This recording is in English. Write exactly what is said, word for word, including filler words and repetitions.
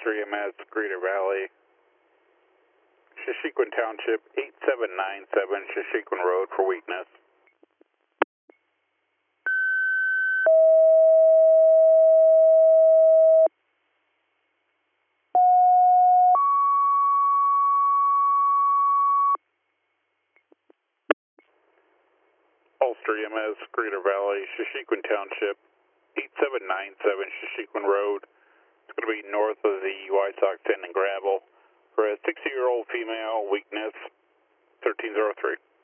Ulster E M S, Greater Valley, Shashequin Township, eight seven nine seven Shashequin Road for weakness. Ulster E M S, Greater Valley, Shashequin Township, eight seven nine seven Shashequin Road. It's going to be north of the Wysox Sand and Gravel for a sixty-year-old female, weakness, thirteen oh three.